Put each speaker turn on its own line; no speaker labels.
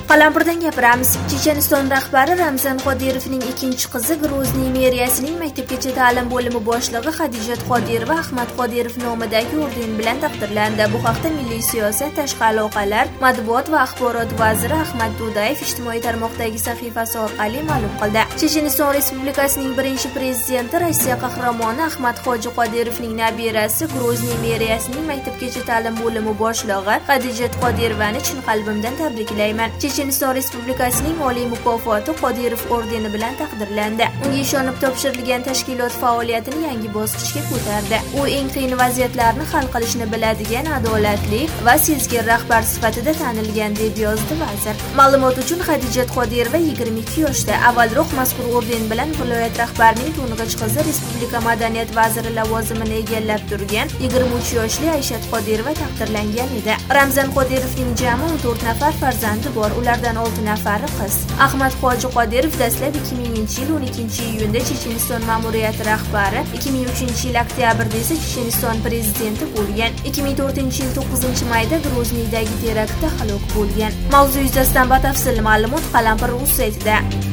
Qalampirdan gapiramiz. Checheniston rahbari Ramzan Qodirovning ikkinchi qizi Grozniy meriyasining maktabgacha ta'lim bo'limi boshlig'i Xadijat Qodirova Ahmad Qodirov nomidagi orden bilan taqdirlandi. Bu haqda Milliy siyosat, tashqi aloqalar, matbuot va axborot vaziri Ahmad Dudayev ijtimoiy tarmoqdagi sahifasi orqali ma'lum qildi. Checheniston Respublikasining birinchi prezidenti Rossiya qahramoni Ahmad Hoji Qodirovning nabirasi Grozniy meriyasining maktabgacha ta'lim bo'limi boshlig'i Xadijat Qodirovani chin qalbimdan tabriklayman. Checheniston Respublikasining oliy mukofoti Qodirov ordeni bilan taqdirlandi. Unga ishonib topshirilgan tashkilot faoliyatini yangi bosqichga ko'tardi. U eng qiyin vaziyatlarni hal qilishni biladigan, adolatli va sezgir rahbar sifatida tanilgan, deb yozdi vazir. Ma'lumot uchun, Xadijat Qodirova 22 yoshda. Avvalroq mazkur orden bilan viloyat rahbarining to'ng'ich qizi Respublika madaniyat vaziri lavozimini egallab turgan 23 yoshli Ayshat Qodirova taqdirlangan edi. Ramzan Qodirovning jami 14 nafar farzandi bor. Ulardan 6 nafari qiz. Ahmad Hoji Qodirov dastlab 2000-yil 12-iyunda Checheniston ma'muriyati rahbari, 2003-yil oktyabrda esa Checheniston prezidenti bo'lgan. 2004-yil 9-mayda Grozniydagi teraktda halok bo'lgan. Mavzu yuzasidan batafsil ma'lumot Qalampir.uz saytida.